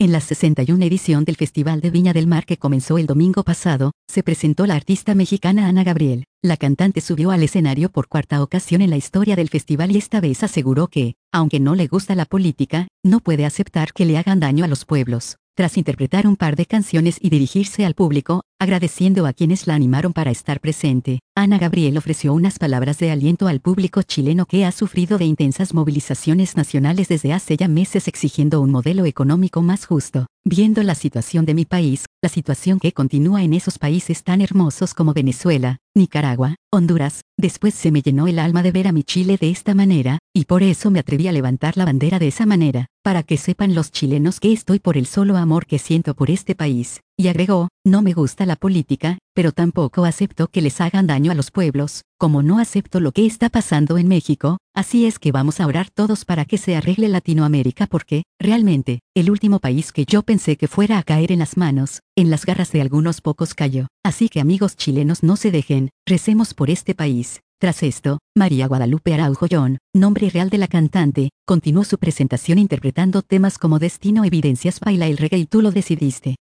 En la 61 edición del Festival de Viña del Mar que comenzó el domingo pasado, se presentó la artista mexicana Ana Gabriel. La cantante subió al escenario por cuarta ocasión en la historia del festival y esta vez aseguró que, aunque no le gusta la política, no puede aceptar que le hagan daño a los pueblos. Tras interpretar un par de canciones y dirigirse al público, agradeciendo a quienes la animaron para estar presente, Ana Gabriel ofreció unas palabras de aliento al público chileno que ha sufrido de intensas movilizaciones nacionales desde hace ya meses exigiendo un modelo económico más justo. Viendo la situación de mi país, la situación que continúa en esos países tan hermosos como Venezuela, Nicaragua, Honduras, después se me llenó el alma de ver a mi Chile de esta manera, y por eso me atreví a levantar la bandera de esa manera, para que sepan los chilenos que estoy por el solo amor que siento por este país. Y agregó, no me gusta la política, pero tampoco acepto que les hagan daño a los pueblos, como no acepto lo que está pasando en México, así es que vamos a orar todos para que se arregle Latinoamérica porque, realmente, el último país que yo pensé que fuera a caer en las manos, en las garras de algunos pocos cayó. Así que amigos chilenos no se dejen, recemos por este país. Tras esto, María Guadalupe Araujo John, nombre real de la cantante, continuó su presentación interpretando temas como Destino, Evidencias, Baila el reggae y Tú lo decidiste.